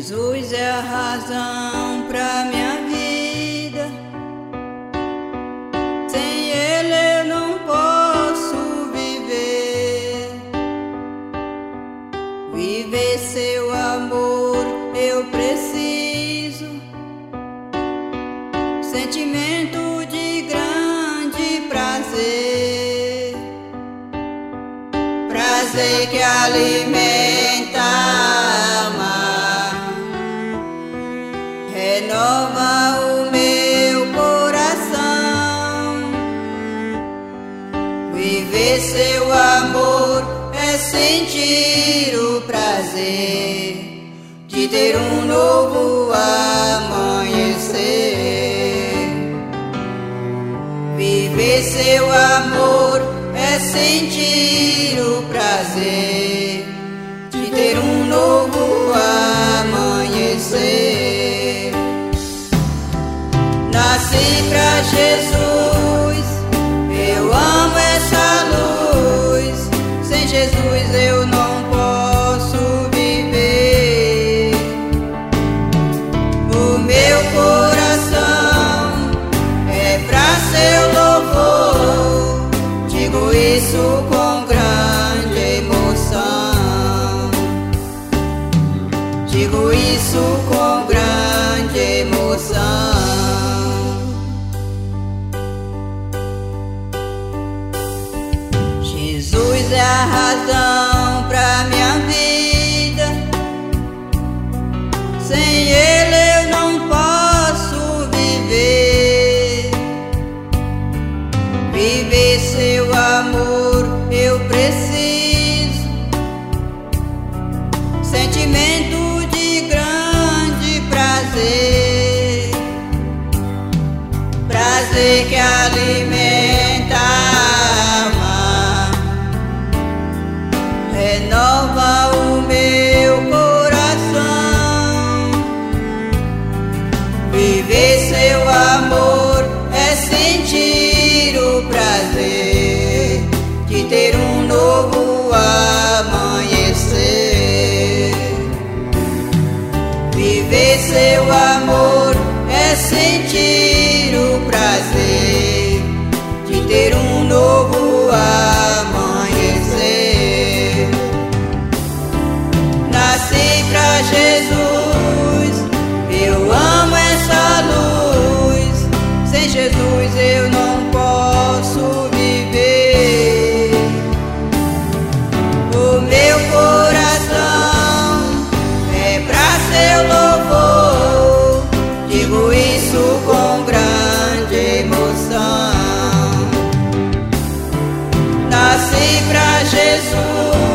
Jesus é a razão pra minha vida. Sem Ele eu não posso viver. Viver seu amor eu preciso. Sentimento de grande prazer. Prazer que alimenta a alma, renova o meu coração. Viver seu amor é sentir o prazer de ter um novo amanhecer. Viver seu amor é sentir o prazer de ter um novo amanhecer. Nasci pra Jesus, eu amo essa luz. Sem Jesus eu não posso viver. O meu coração é pra seu louvor. Digo isso com grande emoção. Digo isso com grande emoção. Jesus é a razão pra minha vida. Sem Ele eu não posso viver. Viver seu amor eu preciso. Sentimento de grande prazer. Prazer que alimenta a alma, renova o meu coração. Viver seu amor é sentir o prazer de ter um novo amanhecer. Viver seu amor é sentir o prazer de ter um novo amanhecer. Nasci pra Jesus, eu amo essa luz. Sem Jesus eu não posso viver. O meu coração é pra seu louvor. Digo isso com grande emoção. Nasci pra Jesus.